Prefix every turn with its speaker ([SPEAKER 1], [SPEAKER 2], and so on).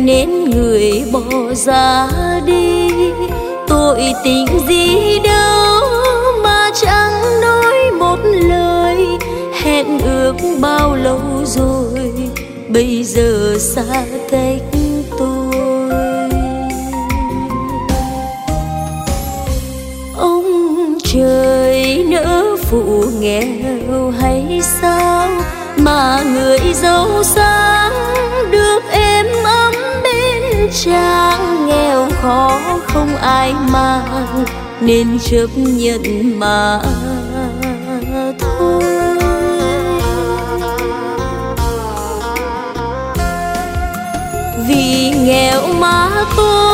[SPEAKER 1] nên người bỏ ra đi. Tội tình gì đâu mà chẳng nói một lời, hẹn ước bao lâu rồi bây giờ xa cách tôi. Ông trời nỡ phụ nghèo hay sao mà người giàu sang được êm ấm bên chàng nghèo khó không ai mang nên chấp nhận mà thôi. Vì nghèo mà tôi